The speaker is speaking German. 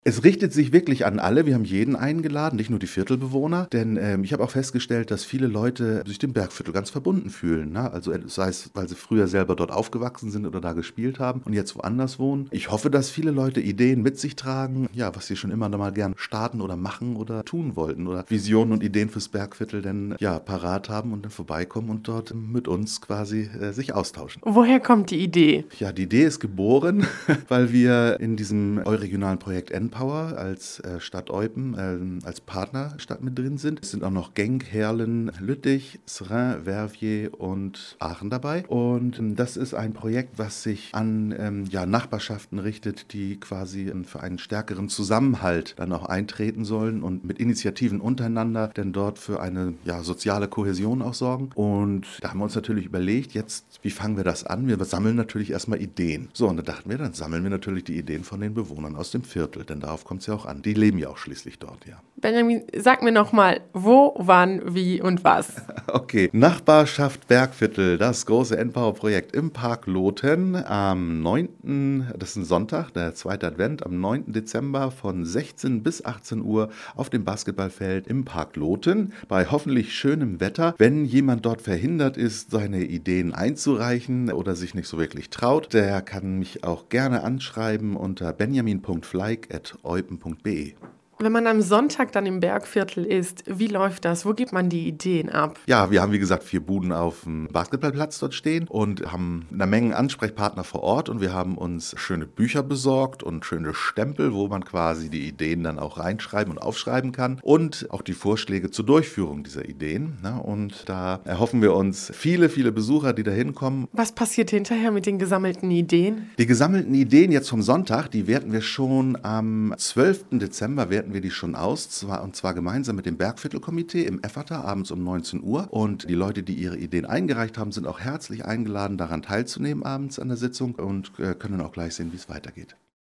Es richtet sich wirklich an alle. Wir haben jeden eingeladen, nicht nur die Viertelbewohner. Denn ich habe auch festgestellt, dass viele Leute sich dem Bergviertel ganz verbunden fühlen. Ne? Also sei es, weil sie früher selber dort aufgewachsen sind oder da gespielt haben und jetzt woanders wohnen. Ich hoffe, dass viele Leute Ideen mit sich tragen, ja, was sie schon immer mal gern starten oder machen oder tun wollten. Oder Visionen und Ideen fürs Bergviertel denn ja parat haben und dann vorbeikommen und dort mit uns quasi sich austauschen. Woher kommt die Idee? Ja, die Idee ist geboren, weil wir in diesem euregionalen Projekt Npower als Stadt Eupen, als Partnerstadt mit drin sind. Es sind auch noch Genk, Herlen, Lüttich, Seraing, Verviers und Aachen dabei. Und das ist ein Projekt, was sich an Nachbarschaften richtet, die quasi für einen stärkeren Zusammenhalt dann auch eintreten sollen und mit Initiativen untereinander denn dort für eine soziale Kohäsion auch sorgen. Und da haben wir uns natürlich überlegt, jetzt, wie fangen wir das an? Wir sammeln natürlich erstmal Ideen. So, und da dachten wir, dann sammeln wir natürlich die Ideen von den Bewohnern aus dem Viertel, denn darauf kommt es ja auch an. Die leben ja auch schließlich dort, ja. Benjamin, sag mir nochmal, wo, wann, wie und was? Okay, Nachbarschaft Bergviertel, das große Npower-Projekt im Park Loten am 9., das ist ein Sonntag, der zweite Advent, am 9. Dezember von 16 bis 18 Uhr auf dem Basketballfeld im Park Loten bei hoffentlich schönem Wetter. Wenn jemand dort verhindert ist, seine Ideen einzureichen oder sich nicht so wirklich traut, der kann mich auch gerne anschreiben unter benjamin.fleig@eupen.be. Wenn man am Sonntag dann im Bergviertel ist, wie läuft das? Wo gibt man die Ideen ab? Ja, wir haben wie gesagt 4 Buden auf dem Basketballplatz dort stehen und haben eine Menge Ansprechpartner vor Ort und wir haben uns schöne Bücher besorgt und schöne Stempel, wo man quasi die Ideen dann auch reinschreiben und aufschreiben kann und auch die Vorschläge zur Durchführung dieser Ideen. Ne? Und da erhoffen wir uns viele, viele Besucher, die da hinkommen. Was passiert hinterher mit den gesammelten Ideen? Die gesammelten Ideen jetzt vom Sonntag, die werten wir schon am 12. Dezember, werten wir die schon aus, und zwar gemeinsam mit dem Bergviertelkomitee im Effata abends um 19 Uhr. Und die Leute, die ihre Ideen eingereicht haben, sind auch herzlich eingeladen, daran teilzunehmen abends an der Sitzung und können auch gleich sehen, wie es weitergeht.